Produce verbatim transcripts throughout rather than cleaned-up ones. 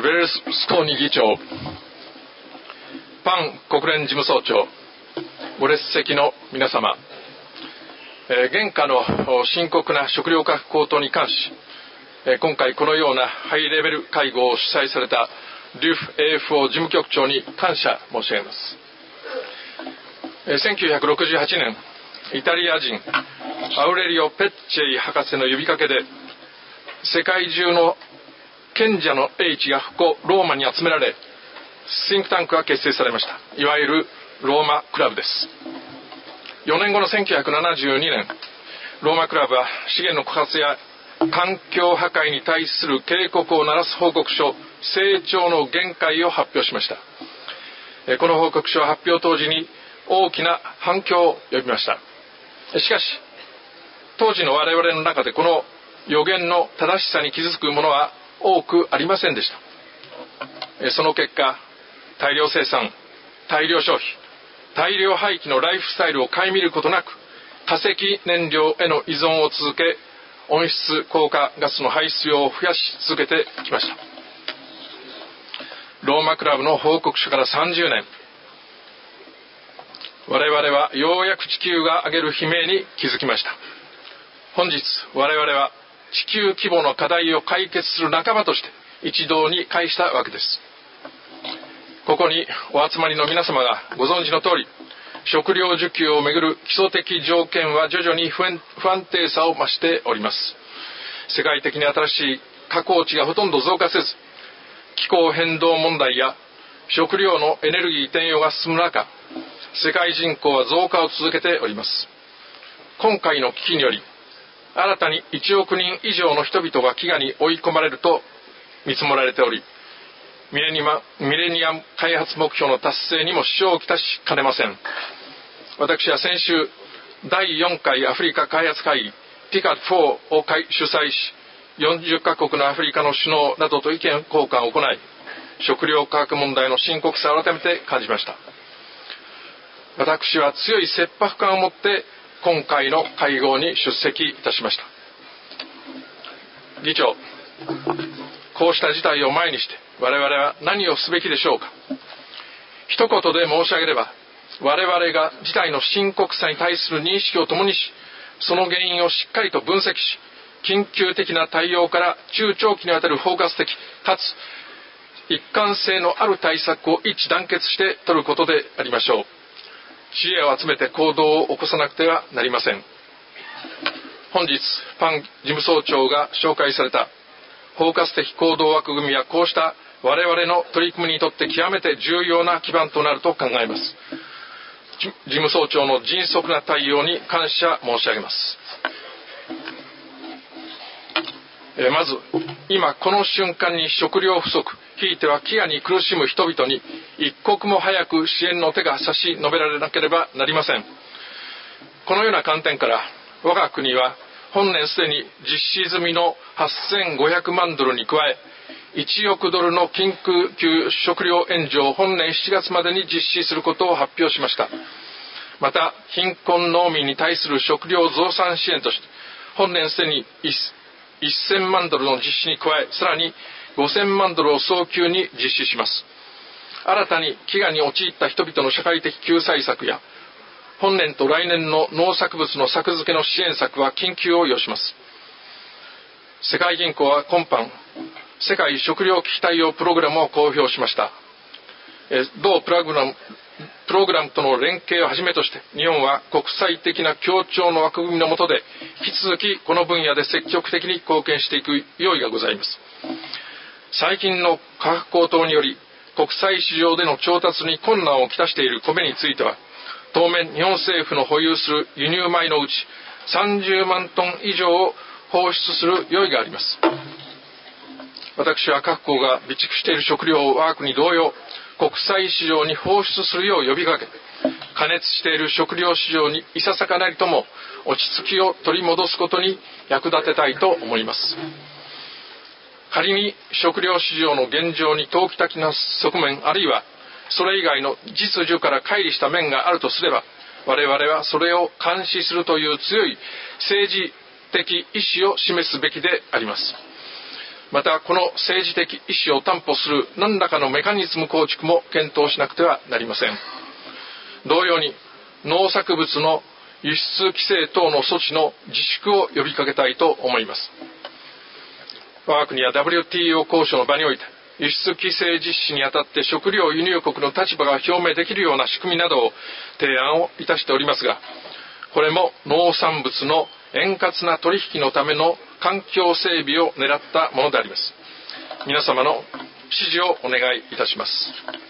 ベルルスコーニ議長、パン国連事務総長、ご列席の皆様、現下の深刻な食料価格高騰に関し、今回このようなハイレベル会合を主催されたデュフ エーエフオー 事務局長に感謝申し上げます。せんきゅうひゃくろくじゅうはちねん、イタリア人アウレリオ・ペッチェイ博士の呼びかけで、世界中の賢者の英知がここローマに集められ、シンクタンクが結成されました。いわゆるローマクラブです。よねんごのせんきゅうひゃくななじゅうにねん、ローマクラブは資源の枯渇や環境破壊に対する警告を鳴らす報告書、成長の限界を発表しました。この報告書は発表当時に大きな反響を呼びました。しかし当時の我々の中でこの予言の正しさに気づくものは多くありませんでした。その結果、大量生産、大量消費、大量廃棄のライフスタイルを顧みることなく、化石燃料への依存を続け、温室効果ガスの排出量を増やし続けてきました。ローマクラブの報告書からさんじゅうねん、我々はようやく地球が上げる悲鳴に気づきました。本日我々は地球規模の課題を解決する仲間として一堂に会したわけです。ここにお集まりの皆様がご存知の通り、食料需給をめぐる基礎的条件は徐々に不安定さを増しております。世界的に新しい加工地がほとんど増加せず、気候変動問題や食料のエネルギー転用が進む中、世界人口は増加を続けております。今回の危機により、新たにいちおくにん以上の人々が飢餓に追い込まれると見積もられており、ミレニア、ミレニアム開発目標の達成にも支障をきたしかねません。私は先週、だいよんかいアフリカ開発会議 ティカットフォー を主催し、よんじゅっかこくのアフリカの首脳などと意見交換を行い、食料価格問題の深刻さを改めて感じました。私は強い切迫感を持って今回の会合に出席いたしました。議長、こうした事態を前にして我々は何をすべきでしょうか。一言で申し上げれば、我々が事態の深刻さに対する認識を共にし、その原因をしっかりと分析し、緊急的な対応から中長期にわたる包括的かつ一貫性のある対策を一致団結して取ることでありましょう。知恵を集めて行動を起こさなくてはなりません。本日パン事務総長が紹介された包括的行動枠組みは、こうした我々の取り組みにとって極めて重要な基盤となると考えます。事務総長の迅速な対応に感謝申し上げます。えまず、今この瞬間に食料不足、ひいては飢餓に苦しむ人々に一刻も早く支援の手が差し伸べられなければなりません。このような観点から、我が国は本年すでに実施済みのはっせんごひゃくまんドルに加え、いちおくドルの緊急食料援助を本年しちがつまでに実施することを発表しました。また、貧困農民に対する食料増産支援として、本年すでにせんまんドルの実施に加え、さらにごせんまんドルを早急に実施します。新たに飢餓に陥った人々の社会的救済策や、本年と来年の農作物の作付けの支援策は緊急を要します。世界銀行は今般、世界食糧危機対応プログラムを公表しました。同プログラム、プログラムとの連携をはじめとして、日本は国際的な協調の枠組みの下で、引き続きこの分野で積極的に貢献していく用意がございます。最近の価格高騰により、国際市場での調達に困難をきたしている米については、当面日本政府の保有する輸入米のうちさんじゅうまんトン以上を放出する用意があります。私は各国が備蓄している食料を我が国同様、国際市場に放出するよう呼びかけ、過熱している食料市場にいささかなりとも落ち着きを取り戻すことに役立てたいと思います。仮に食料市場の現状に投機的な側面、あるいはそれ以外の実需から乖離した面があるとすれば、我々はそれを監視するという強い政治的意思を示すべきであります。 またこの政治的意思を担保する何らかのメカニズム構築も検討しなくてはなりません。同様に農作物の輸出規制等の措置の自粛を呼びかけたいと思います。我が国は ダブリューティーオー 交渉の場において輸出規制実施にあたって食料輸入国の立場が表明できるような仕組みなどを提案をいたしておりますが、これも農産物の円滑な取引のための環境整備を狙ったものであります。皆様の支持をお願いいたします。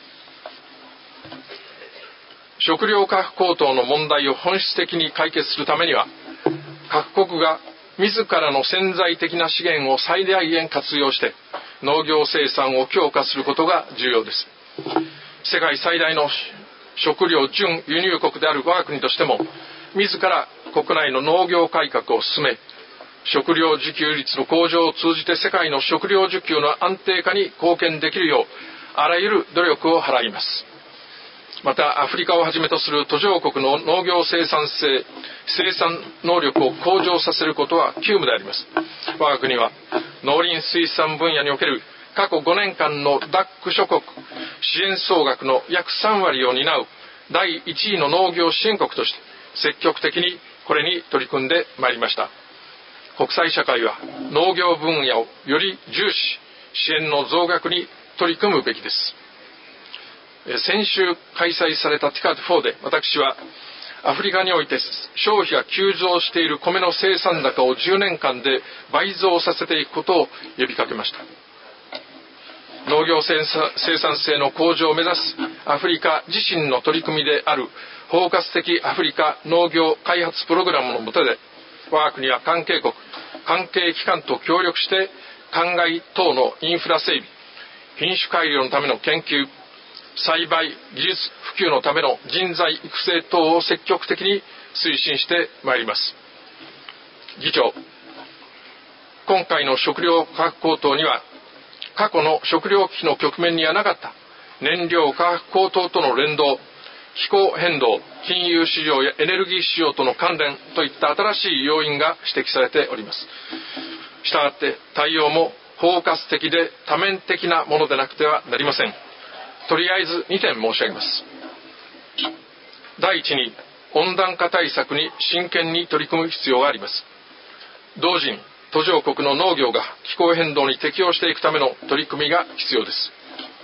食料価格高騰の問題を本質的に解決するためには、各国が自らの潜在的な資源を最大限活用して農業生産を強化することが重要です。世界最大の食料準輸入国である我が国としても、自ら国内の農業改革を進め、食料自給率の向上を通じて世界の食料需給の安定化に貢献できるようあらゆる努力を払います。またアフリカをはじめとする途上国の農業生産性、生産能力を向上させることは急務であります。我が国は農林水産分野における過去ごねんかんのダック諸国支援総額の約さんわりを担うだいいちいの農業支援国として積極的にこれに取り組んでまいりました。国際社会は農業分野をより重視、支援の増額に取り組むべきです。先週開催されたティカットフォーで、私はアフリカにおいて消費が急増している米の生産高をじゅうねんかんで倍増させていくことを呼びかけました。農業生産性の向上を目指すアフリカ自身の取り組みである包括的アフリカ農業開発プログラムの下で、我が国は関係国、関係機関と協力して灌漑等のインフラ整備、品種改良のための研究、栽培技術普及のための人材育成等を積極的に推進してまいります。議長、今回の食料価格高騰には過去の食料危機の局面にはなかった燃料価格高騰との連動、気候変動、金融市場やエネルギー市場との関連といった新しい要因が指摘されております。したがって対応も包括的で多面的なものでなくてはなりません。とりあえずにてん申し上げます。第一に、温暖化対策に真剣に取り組む必要があります。同時に途上国の農業が気候変動に適応していくための取り組みが必要です。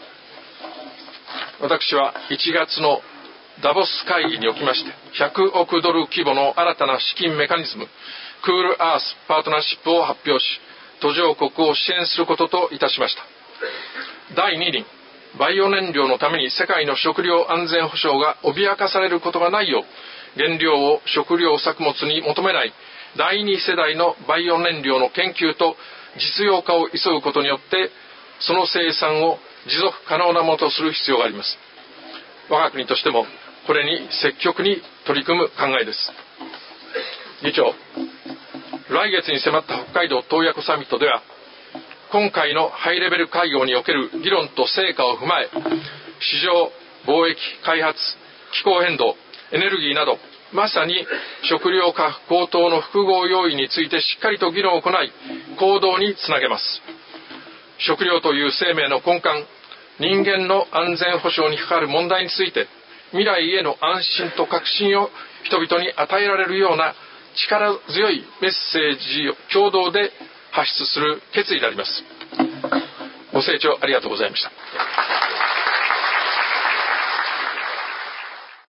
私はいちがつのダボス会議におきましてひゃくおくドル規模の新たな資金メカニズムクールアースパートナーシップを発表し、途上国を支援することといたしました。だいにに、バイオ燃料のために世界の食料安全保障が脅かされることがないよう、原料を食料作物に求めないだいに世代のバイオ燃料の研究と実用化を急ぐことによってその生産を持続可能なものとする必要があります。我が国としてもこれに積極に取り組む考えです。議長、来月に迫った北海道洞爺湖サミットでは、今回のハイレベル会合における議論と成果を踏まえ、市場、貿易、開発、気候変動、エネルギーなどまさに食料価格高騰の複合要因についてしっかりと議論を行い、行動につなげます。食料という生命の根幹、人間の安全保障に関わる問題について、未来への安心と確信を人々に与えられるような力強いメッセージを共同で発出する決意であります。ご清聴ありがとうございました。